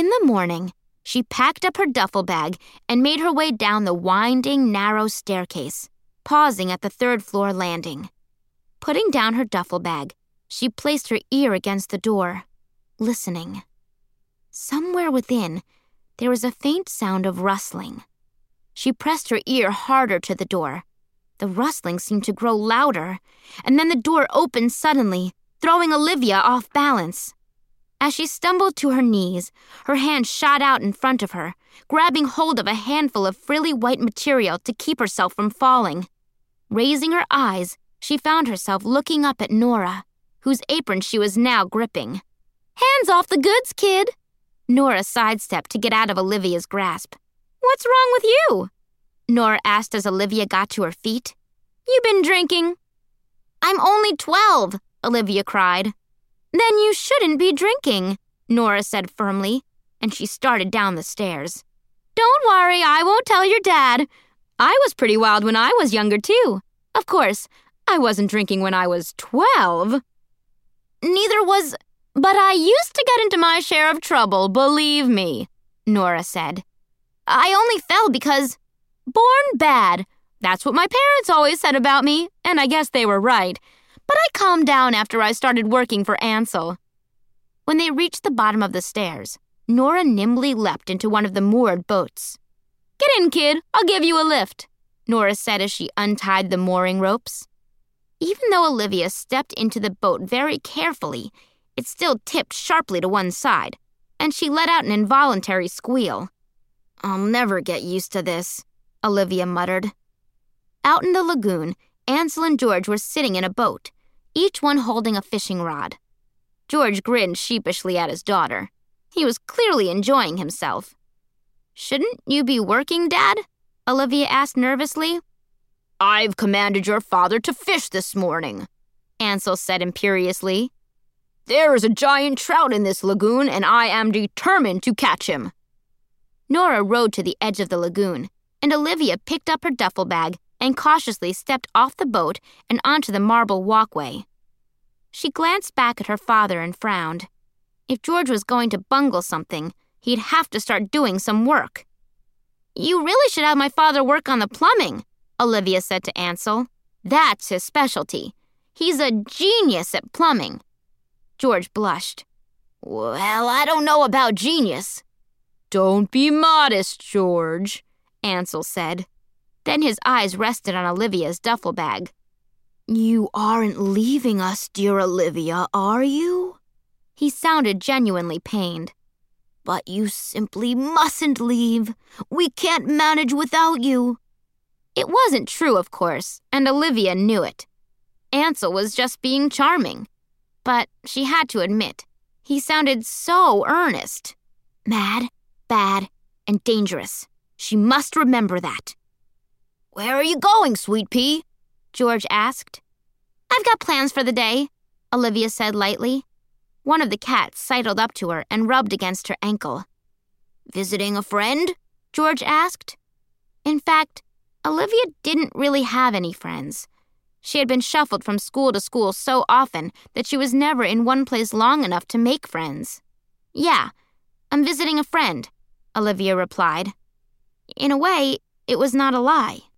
In the morning, she packed up her duffel bag and made her way down the winding, narrow staircase, pausing at the third-floor landing. Putting down her duffel bag, she placed her ear against the door, listening. Somewhere within, there was a faint sound of rustling. She pressed her ear harder to the door. The rustling seemed to grow louder, and then the door opened suddenly, throwing Olivia off balance. As she stumbled to her knees, her hand shot out in front of her, grabbing hold of a handful of frilly white material to keep herself from falling. Raising her eyes, she found herself looking up at Nora, whose apron she was now gripping. "Hands off the goods, kid!" Nora sidestepped to get out of Olivia's grasp. "What's wrong with you?" Nora asked as Olivia got to her feet. "You been drinking?" "I'm only 12, Olivia cried. "Then you shouldn't be drinking," Nora said firmly, and she started down the stairs. "Don't worry, I won't tell your dad. I was pretty wild when I was younger, too. Of course, I wasn't drinking when I was 12. Neither was... But I used to get into my share of trouble, believe me," Nora said. "I only fell because... born bad. That's what my parents always said about me, and I guess they were right. But I calmed down after I started working for Ansel." When they reached the bottom of the stairs, Nora nimbly leapt into one of the moored boats. "Get in, kid. I'll give you a lift," Nora said as she untied the mooring ropes. Even though Olivia stepped into the boat very carefully, it still tipped sharply to one side, and she let out an involuntary squeal. "I'll never get used to this," Olivia muttered. Out in the lagoon, Ansel and George were sitting in a boat, each one holding a fishing rod. George grinned sheepishly at his daughter. He was clearly enjoying himself. "Shouldn't you be working, Dad?" Olivia asked nervously. "I've commanded your father to fish this morning," Ansel said imperiously. "There is a giant trout in this lagoon, and I am determined to catch him." Nora rowed to the edge of the lagoon, and Olivia picked up her duffel bag and cautiously stepped off the boat and onto the marble walkway. She glanced back at her father and frowned. If George was going to bungle something, he'd have to start doing some work. "You really should have my father work on the plumbing," Olivia said to Ansel. "That's his specialty. He's a genius at plumbing." George blushed. "Well, I don't know about genius." "Don't be modest, George," Ansel said. Then his eyes rested on Olivia's duffel bag. "You aren't leaving us, dear Olivia, are you?" He sounded genuinely pained. "But you simply mustn't leave. We can't manage without you." It wasn't true, of course, and Olivia knew it. Ansel was just being charming. But she had to admit, he sounded so earnest. Mad, bad, and dangerous. She must remember that. "Where are you going, Sweet Pea?" George asked. "I've got plans for the day," Olivia said lightly. One of the cats sidled up to her and rubbed against her ankle. "Visiting a friend?" George asked. In fact, Olivia didn't really have any friends. She had been shuffled from school to school so often that she was never in one place long enough to make friends. "Yeah, I'm visiting a friend," Olivia replied. In a way, it was not a lie.